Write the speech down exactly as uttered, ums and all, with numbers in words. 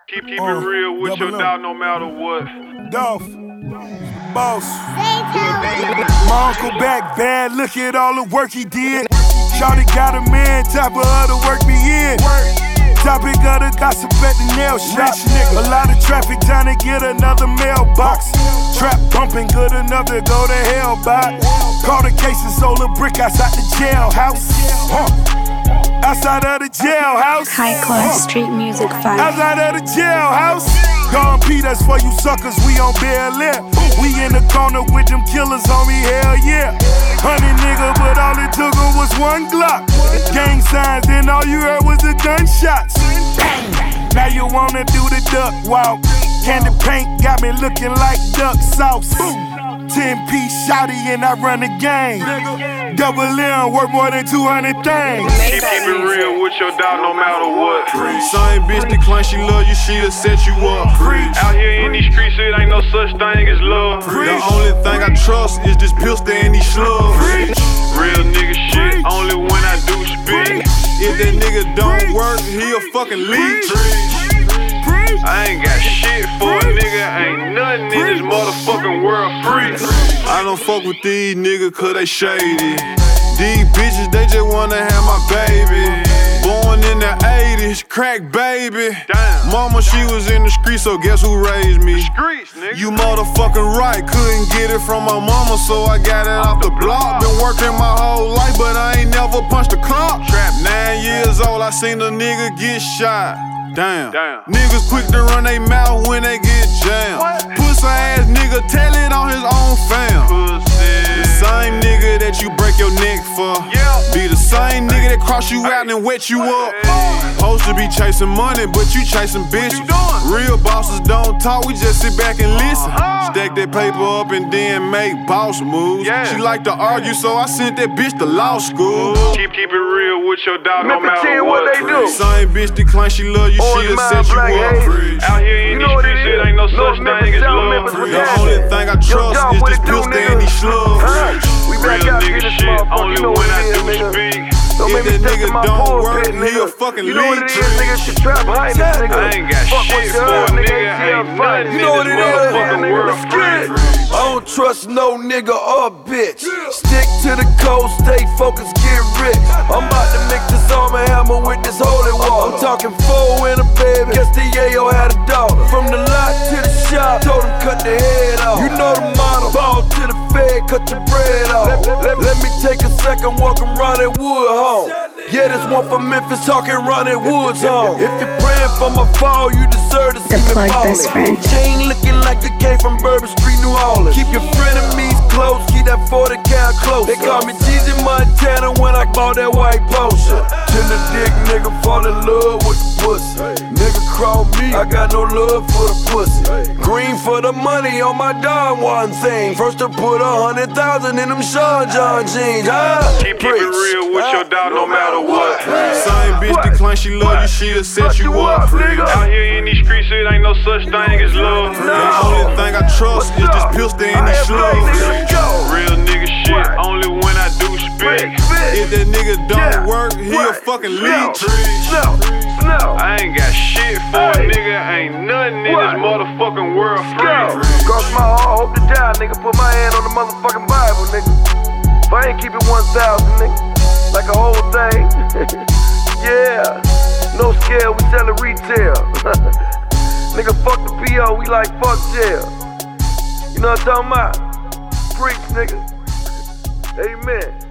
Keep, keep uh, it real with your dog no matter what. Dolph, boss. My uncle back bad, look at all the work he did. Shawty got a man, top of her to work me in. Topic of the gossip at the nail shop. A lot of traffic trying to get another mailbox. Trap bumping good enough to go to hell by. Call the case and sold a brick outside the jailhouse. Huh. Outside of the jailhouse. High class huh. street music vibe. Outside of the jailhouse. Gone P, that's for you suckers, we on Bel Air. We in the corner with them killers, homie, hell yeah. Honey nigga, but all it took them was one Glock. Gang signs, then all you heard was the gunshots. Now you wanna do the duck walk. Candy paint got me looking like duck sauce. ten-piece shawty and I run the game. Double M worth more than two hundred things. Keep, keep it real with your dog no matter what. Same bitch decline, she love you, she'll set you up. Out here in these streets, it ain't no such thing as love. The only thing I trust is this pistol and these slugs. Real nigga shit, only when I do spit. If that nigga don't work, he a fucking leech. I ain't got shit for a nigga, ain't nothing in this motherfucking world free. I don't fuck with these niggas cause they shady. These bitches, they just wanna have my baby. Born in the eighties, crack baby. Damn. Mama, she was in the streets, so guess who raised me? Streets, nigga. You motherfucking right, couldn't get it from my mama, so I got it off the block. Been working my whole life, but I ain't never punched a clock. Trap. Nine years old, I seen a nigga get shot. Damn. Damn. Niggas quick to run they mouth when they get jammed. Pussy ass nigga, tell it on his own fam. Pussy. The same nigga that you break your neck for. Yeah. Be the same nigga that cross you out and wet you up. Supposed to be chasing money, but you chasing bitches. Real bosses don't talk, we just sit back and listen. Uh-huh. Stack that paper up and then make boss moves. Yeah. She like to argue, so I sent that bitch to law school. Keep, keep it real with your dog no Memphis matter what what. they do. Same bitch decline, she love you, she'll set you up. Out here in these streets, it ain't no such thing as love. The only thing I trust is this pistol and these slugs. Real nigga shit, only when I do speak. If that nigga don't work, he a fucking leech. I ain't got shit for a nigga, ain't nothing in this motherfucking world free. I don't trust no nigga or bitch. Stick to the code, stay focused, get rich. I'm about to mix this arm and hammer with this holy water. I'm talking four in a baby, guess the yayo had a daughter. From the lot to the shop, told him cut the head off. You know the model, ball to the fed, cut your bread off. Let, let, let me take a second, walk around that wood home. Yeah, this one from Memphis, talking round that woods home. If you're praying for my fall, you deserve to see The me plug falling. best friend. Chain looking like it came from Bourbon Street, New Orleans. Keep your frenemies close, keep that forty cal close. They call me Jeezy Montana when I bought that white potion. Tender dick nigga fall in love with the pussy. Nigga crawl me, I got no love for the pussy. Green for the money on my dog one thing. First to put a hundred thousand in them Sean John jeans. Ah, Keep, keep it real with your dog no matter what. Same bitch decline, she love you, she'll set you up. Out here in these streets, it ain't no such thing as love. The only thing I trust is this pistol and these slugs. Real nigga shit, only when I do spit. If that nigga don't work, he a fucking leech. I ain't got shit for a nigga, ain't nothing in this motherfucking world free. Cross my heart, hope to die, nigga. Put my hand on the motherfucking Bible, nigga. If I ain't keep it one thousand, nigga, like a whole thing. Yeah, no scale, we sell it retail. Nigga, fuck the P O, we like fuck jail. You know what I'm talking about? Freaks, nigga. Amen.